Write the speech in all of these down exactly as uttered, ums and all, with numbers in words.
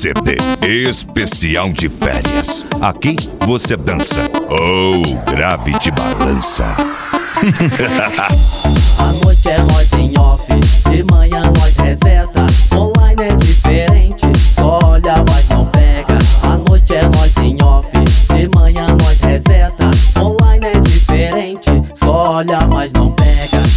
C D especial de férias. Aqui você dança ou oh, grave te balança. A noite é nós em off, de manhã nós reseta. Online é diferente, só olha mas não pega. A noite é nós em off, de manhã nós reseta. Online é diferente, só olha mas não pega.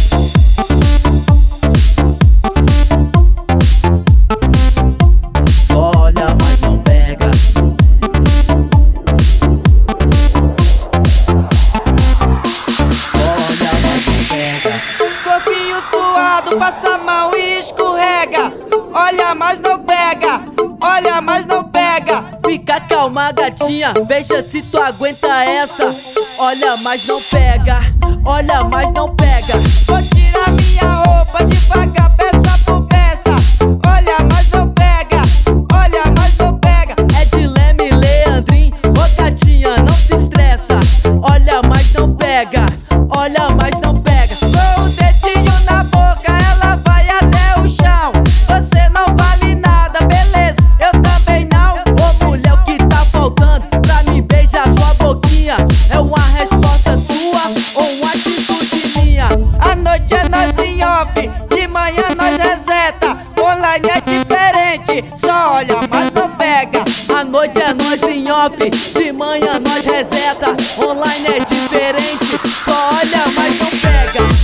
Passa a mão e escorrega. Olha, mas não pega. Olha, mas não pega. Fica calma, gatinha, veja se tu aguenta essa. Olha, mas não pega. Olha, mas não pega. Vou tirar minha roupa devagar, peça por peça. Olha, mas não pega. Olha, mas não pega. É de Leme, Leandrinho. Ô gatinha, não se estressa. Olha, mas não pega. Olha, mas não pega. Com o dedinho na boca, ela vai até o chão. Você não vale nada, beleza? Eu também não. Ô mulher, o que tá faltando pra me beijar sua boquinha? É uma resposta sua ou uma atitude minha? A noite é nós em off, de manhã nós reseta. Online é diferente, só olha, mas não pega. A noite é nós em off, de manhã nós reseta. Online é diferente, só olha, mas não pega.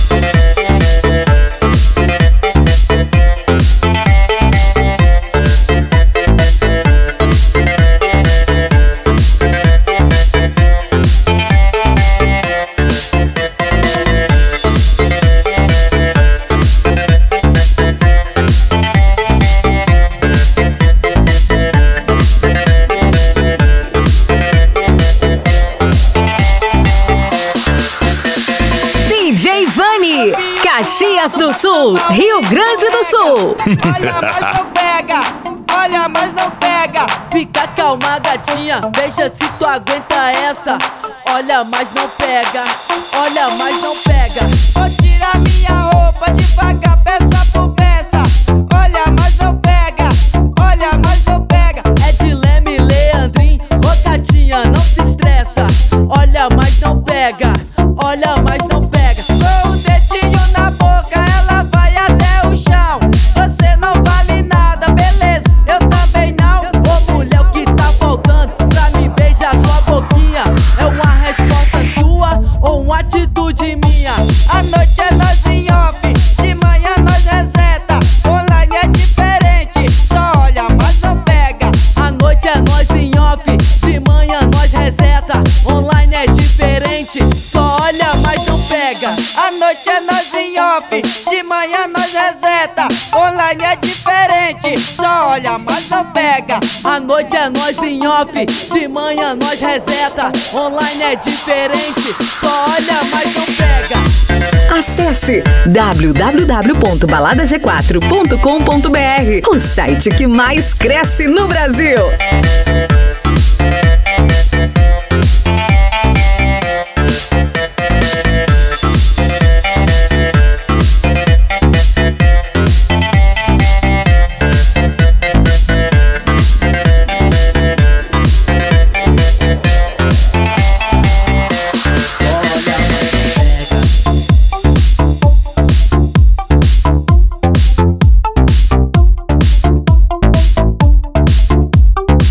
Caxias do Sul, Rio Grande do Sul. Olha, mas não pega. Olha, mas não pega. Fica calma, gatinha, veja se tu aguenta essa. Olha, mas não pega. Olha, mas não pega. Vou tirar minha roupa devagar, peça por peça. Olha, mas não pega. Olha, mas não pega. É de Leme, Leandrinho. Ô gatinha, não se estressa. Olha, mas não pega. Olha, mas não pega. Com o dedinho na boca, ela vai até o chão. Você não vale nada, beleza? Eu também não. Ô mulher, o que tá faltando pra me beijar sua boquinha? É uma resposta sua ou uma atitude minha? A noite é nós em off, de manhã nós reseta. Online é diferente, só olha, mas não pega. A noite é nós em off, de manhã nós reseta. Online é diferente, só olha, mas não pega. A noite é nós em off, de manhã nós reseta. Online é diferente, só olha, mas não pega. A noite é nós em off, de manhã nós reseta. Online é diferente, só olha, mas não pega. Acesse w w w ponto balada g quatro ponto com ponto b r, o site que mais cresce no Brasil.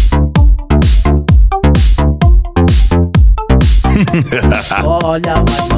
Olha, mas não